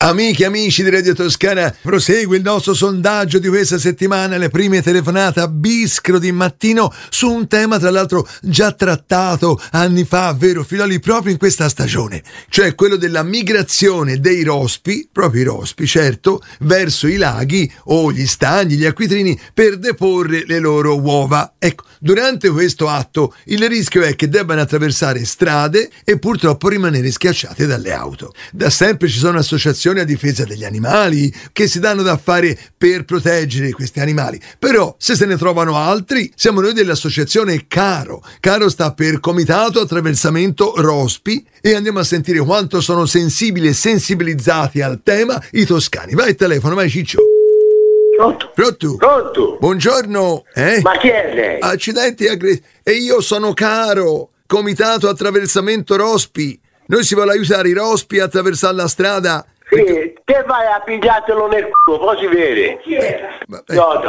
Amiche e amici di Radio Toscana, prosegue il nostro sondaggio di questa settimana, le prime telefonate a Biscro di mattino su un tema tra l'altro già trattato anni fa, vero Filoli, proprio in questa stagione, cioè quello della migrazione dei rospi, proprio i rospi certo, verso i laghi o gli stagni, gli acquitrini per deporre le loro uova. Ecco, durante questo atto il rischio è che debbano attraversare strade e purtroppo rimanere schiacciate dalle auto. Da sempre ci sono associazioni a difesa degli animali che si danno da fare per proteggere questi animali, però se se ne trovano altri siamo noi dell'associazione Caro. Caro sta per Comitato Attraversamento Rospi e andiamo a sentire quanto sono sensibili e sensibilizzati al tema i toscani. Vai, telefono, vai Ciccio. Pronto? Pronto? Buongiorno. Ma chi è lei? Accidenti, e io sono Caro, Comitato Attraversamento Rospi. Noi si vuole aiutare i rospi a attraversare la strada. Sì, te vai a pigliartelo nel culo, poi si vede. No.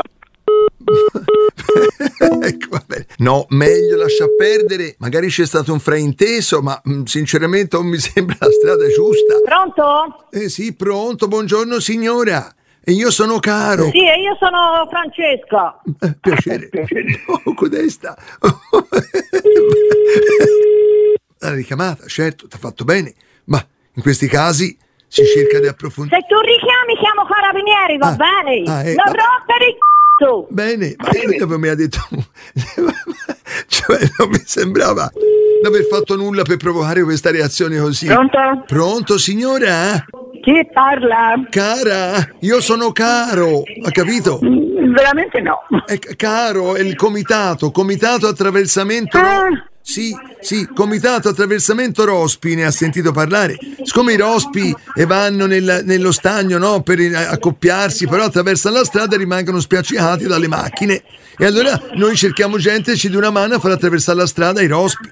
Ecco, vabbè. No, meglio lascia perdere. Magari c'è stato un frainteso, ma sinceramente non mi sembra la strada giusta. Pronto? Sì, pronto, buongiorno signora. E io sono Caro. Sì, e io sono Francesca. Piacere. Oh, codesta. La richiamata, certo, ti ha fatto bene, ma in questi casi si cerca di approfondire. Se tu richiami chiamo Carabinieri, va bene? Non rompere il c***o. Bene, ma io mi ha detto cioè non mi sembrava di aver fatto nulla per provocare questa reazione così. Pronto? Pronto signora? Chi parla? Cara, io sono Caro, ha capito? Veramente no. Caro è il comitato attraversamento. Sì, Comitato Attraversamento Rospi, ne ha sentito parlare? Siccome i rospi vanno nello stagno, no, per accoppiarsi, però attraversano la strada e rimangono spiaccicati dalle macchine. E allora noi cerchiamo gente che ci dia una mano a far attraversare la strada ai rospi.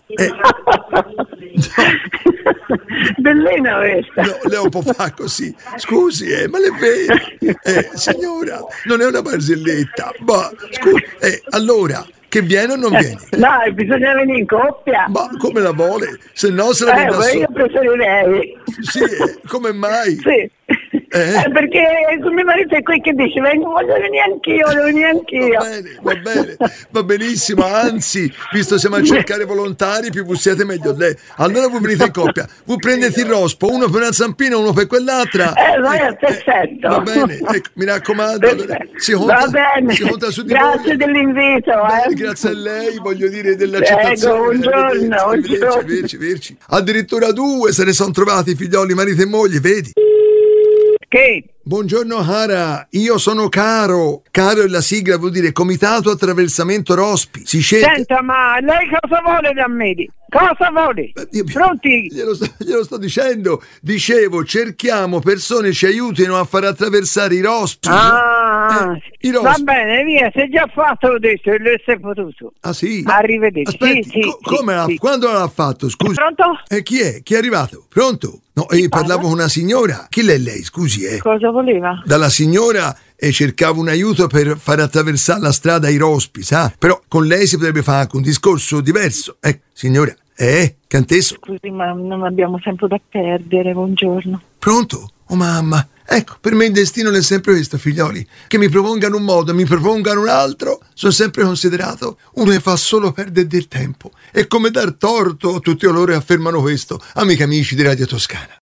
Bellina questa. No, lei un po' fa così. Scusi, ma l'è vero? Signora, non è una barzelletta. Ma, scusi, allora... Che viene o non viene? Dai, bisogna venire in coppia. Ma come la vuole? Se no se la viene da sola. Io preferirei. Sì, come mai? Sì. Perché mio marito è qui che dice voglio venire anch'io. Va bene, va benissimo, anzi, visto siamo a cercare volontari, più voi siete meglio lei. Allora voi venite in coppia, voi prendete il rospo, uno per una zampina, uno per quell'altra. Perfetto. Va bene, ecco, mi raccomando, si conta su di voi. Grazie dell'invito. Grazie a lei, voglio dire, dell'accettazione. Buongiorno. Arrivederci. Addirittura 2 se ne sono trovati figlioli, marito e moglie, vedi? Che? Buongiorno Cara, io sono Caro. Caro è la sigla, vuol dire Comitato Attraversamento Rospi. Si cerca... Senta, ma lei cosa vuole da me? Cosa vuole? Pronti? Glielo sto dicendo. Dicevo, cerchiamo persone che ci aiutino a far attraversare i rospi. I rospi. Va bene, via, se già fatto l'ho detto, lo sei potuto. Ah sì? Arrivederci. Aspetti, quando l'ha fatto, scusi? Pronto? Chi è? Chi è arrivato? Pronto? No, parlavo con una signora. Chi è lei, scusi? Cosa voleva? Dalla signora cercavo un aiuto per far attraversare la strada ai rospi, sa? Però con lei si potrebbe fare anche un discorso diverso. Signora, Cantesso? Scusi, ma non abbiamo tempo da perdere, buongiorno. Pronto? Oh mamma, ecco, per me il destino è sempre questo, figlioli, che mi propongano un modo, mi propongano un altro, sono sempre considerato uno che fa solo perdere del tempo. E come dar torto, tutti coloro che affermano questo, amiche e amici di Radio Toscana.